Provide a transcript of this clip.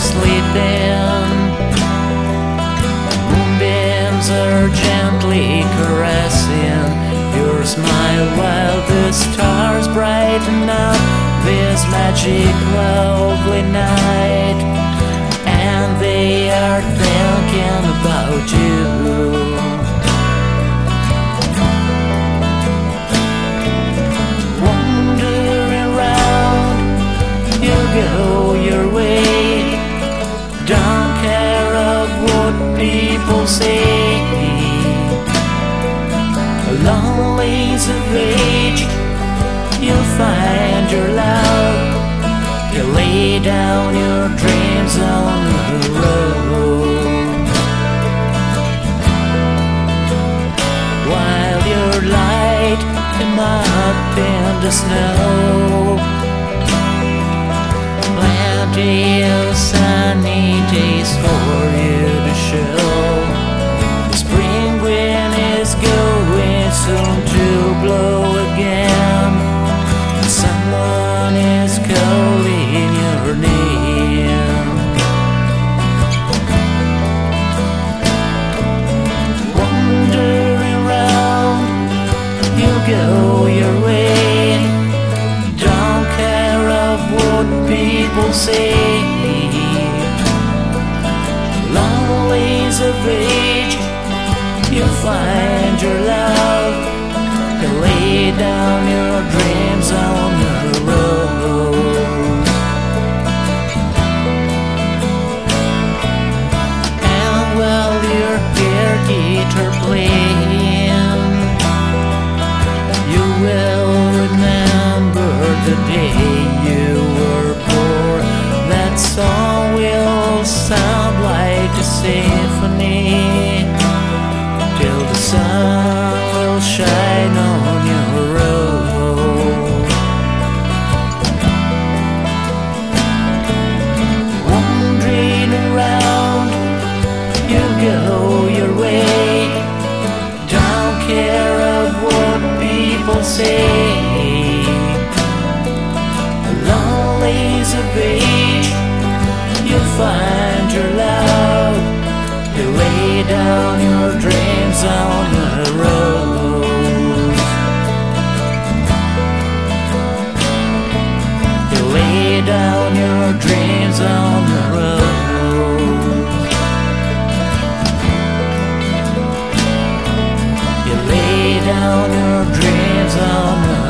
sleeping. Moonbeams are gently caressing your smile while the stars brighten up this magic lovely night. And they are thinking about you. Wandering around, you go your way. Don't care of what people say. Long ways of age, you'll find your love. You lay down your dreams on the road. While your light come up in the snow, plenty of sunny days for you to show. The spring wind is going soon to blow again. Someone is calling your name. Wandering around, you go your way. Don't care of what people say. Long ways of age, you find your love. You lay down your dreams on the road. And while you hear guitar playing, you will remember the day you were poor. That song will sound like a symphony till the sun will shine on your road. Wandering around, you go your way. Don't care of what people say. Long ways of age, you find your love. You lay down your dreams on the road. You lay down your dreams on the road. You lay down your dreams on the road.